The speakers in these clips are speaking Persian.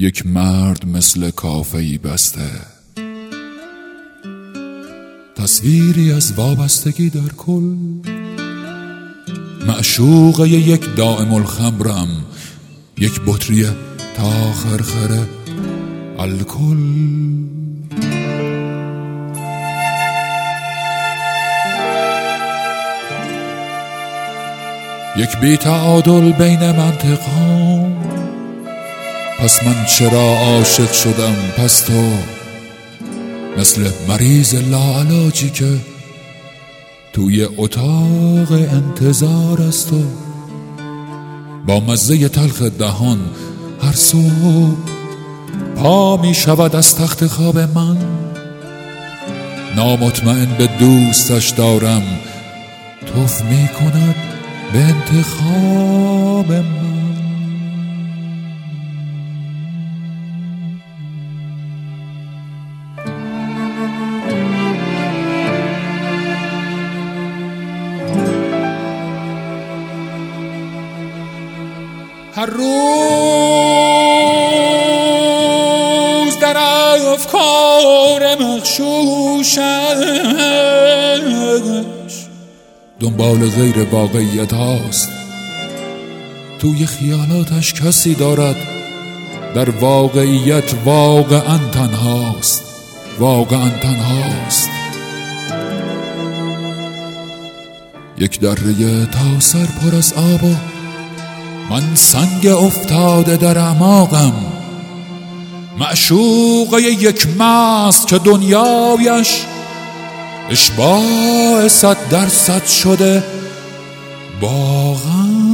یک مرد مثل کافه‌ای بسته، تصویری از وابستگی در کل، معشوقه یک دائم الخمرم، یک بطری تا خرخره الکل. یک بی تعادل بین منطقام، پس من چرا عاشق شدم؟ پس تو مثل مریض لاعلاجی که توی اتاق انتظار است تو با مزه تلخ دهان هر صبح پا می شود از تخت خواب من، نامطمئن به دوستش دارم، توف می کند به انتخاب من. هر روز در افکار مغشوشش دنبال غیر واقعیت هاست، توی خیالاتش کسی دارد، در واقعیت واقعا تنهاست، واقعا تنهاست. یک دره تا سر پر از آب و من سنگ افتاده در اعماقم، معشوقه یک مست که دنیایش اشباع 100% شده با غم.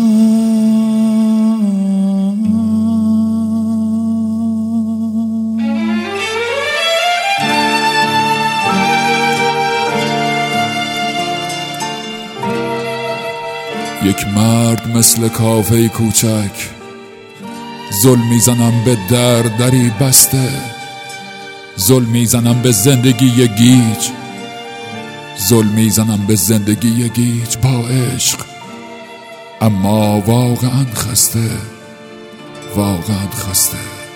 یک مرد مثل کافه کوچک، ظلم میزنم به دری بسته، ظلم میزنم به زندگی گیج، ظلم میزنم به زندگی گیج با عشق، اما واقعا خسته، واقعا خسته.